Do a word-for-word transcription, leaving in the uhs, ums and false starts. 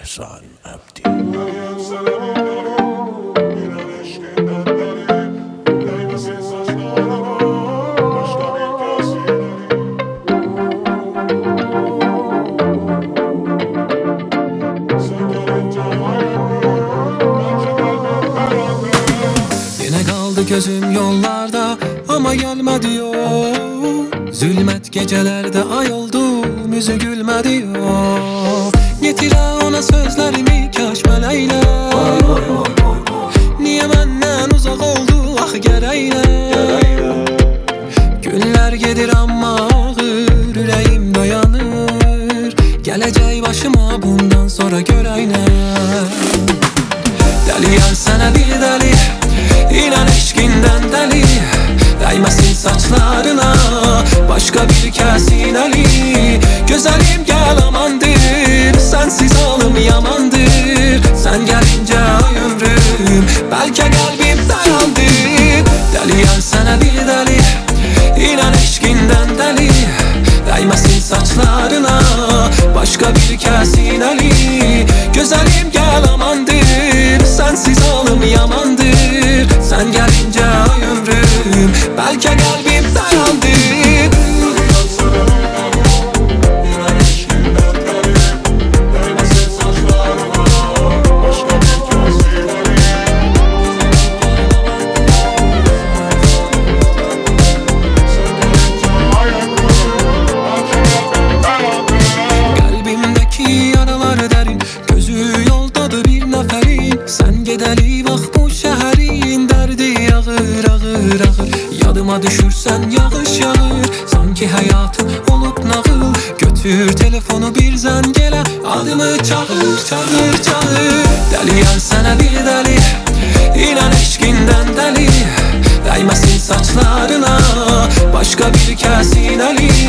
Ehsan Abdi. Yine kaldı gözüm yollarda ama gelmedi yol. Zulmet gecelerde ay oldum, yüzü gülmedi yol. Getire ona sözlerimi kaş meleyle. Niye benden uzak oldu ah gereyle. Günler gedir ama ağır, yüreğim dayanır. Geleceği başıma bundan sonra göreyne. Deli yar sana bir deli, İnan eşkinden deli. Değmesin saçlarına başka bir kesin eli. Güzelim gel amandır, sensiz alım yamandır. Sen gelince ay ömrüm, belki kalbim dayandı. Deli yar sana bir deli, İnan eşkinden deli. Değmesin saçlarına başka bir kesin eli. Güzelim gel amandır, sensiz alım yamandır. Sen gelince ay ömrüm, belki kalbim dayandı. Kalbimdeki yaralar derin, gözü yoldadır bir neferin. Sen gedeli bak bu şehrin, derdi ağır ağır ağır. Yadıma düşürsen yağış yağır, sanki hayatım olup nağıl. Götür telefonu bir zengele, adımı çağır çağır çağır. Deli yar sana bir deli, İnan eşkinden deli. Değmesin saçlarına başka bir kesin eli.